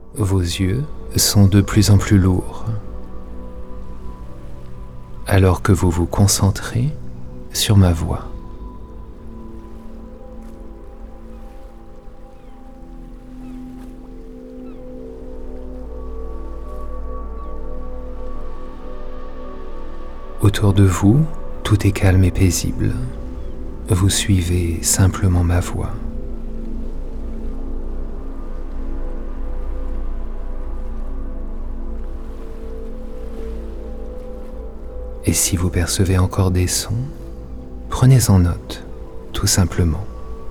Vos yeux sont de plus en plus lourds, alors que vous vous concentrez sur ma voix. Autour de vous, tout est calme et paisible. Vous suivez simplement ma voix. Et si vous percevez encore des sons, prenez-en note, tout simplement.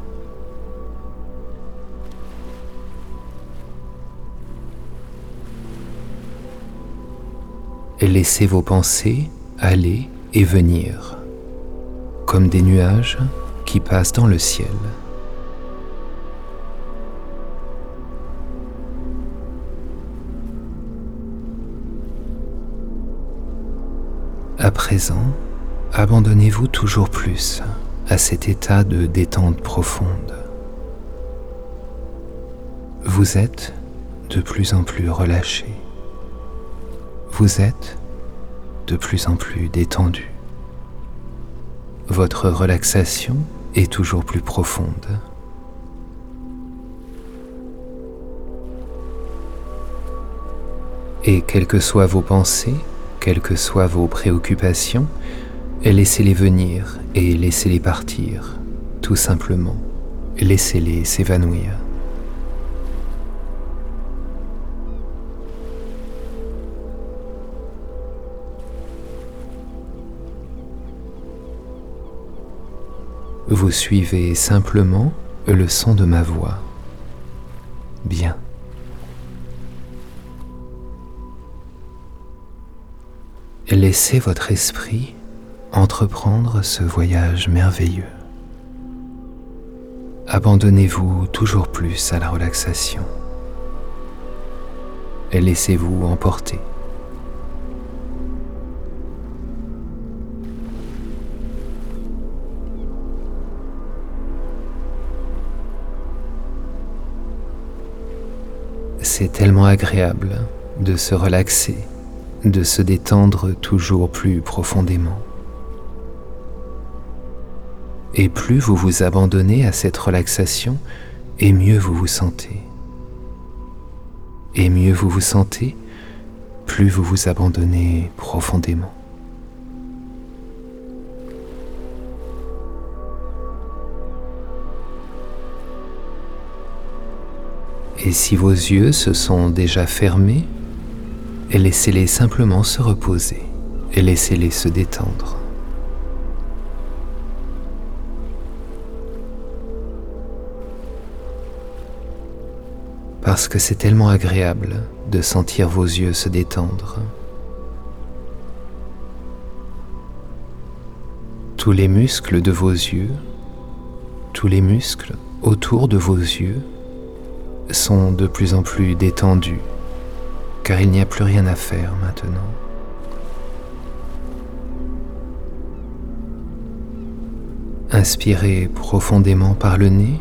Et laissez vos pensées aller et venir, comme des nuages qui passent dans le ciel. À présent, abandonnez-vous toujours plus à cet état de détente profonde. Vous êtes de plus en plus relâché. Vous êtes de plus en plus détendu. Votre relaxation est toujours plus profonde. Et quelles que soient vos pensées, quelles que soient vos préoccupations, laissez-les venir et laissez-les partir, tout simplement. Laissez-les s'évanouir. Vous suivez simplement le son de ma voix. Bien. Laissez votre esprit entreprendre ce voyage merveilleux. Abandonnez-vous toujours plus à la relaxation. Laissez-vous emporter. C'est tellement agréable de se relaxer, de se détendre toujours plus profondément. Et plus vous vous abandonnez à cette relaxation, et mieux vous vous sentez. Et mieux vous vous sentez, plus vous vous abandonnez profondément. Et si vos yeux se sont déjà fermés, laissez-les simplement se reposer et laissez-les se détendre. Parce que c'est tellement agréable de sentir vos yeux se détendre. Tous les muscles de vos yeux, tous les muscles autour de vos yeux sont de plus en plus détendus, car il n'y a plus rien à faire maintenant. Inspirez profondément par le nez,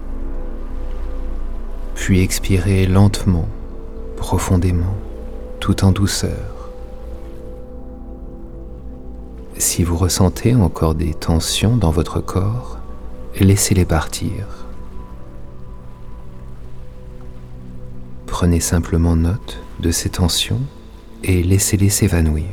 puis expirez lentement, profondément, tout en douceur. Si vous ressentez encore des tensions dans votre corps, laissez-les partir. Prenez simplement note de ces tensions et laissez-les s'évanouir.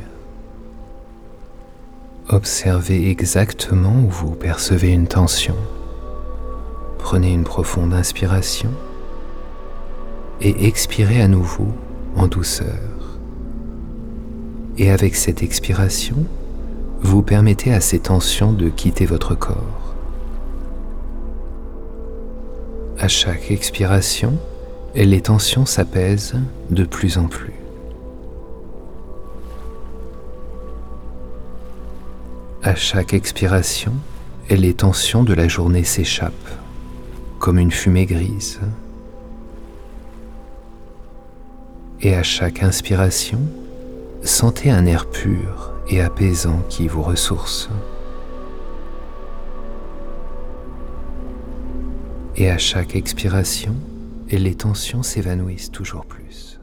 Observez exactement où vous percevez une tension. Prenez une profonde inspiration et expirez à nouveau en douceur. Et avec cette expiration, vous permettez à ces tensions de quitter votre corps. À chaque expiration, les tensions s'apaisent de plus en plus. À chaque expiration, les tensions de la journée s'échappent, comme une fumée grise. Et à chaque inspiration, sentez un air pur et apaisant qui vous ressource. Et à chaque expiration, et les tensions s'évanouissent toujours plus.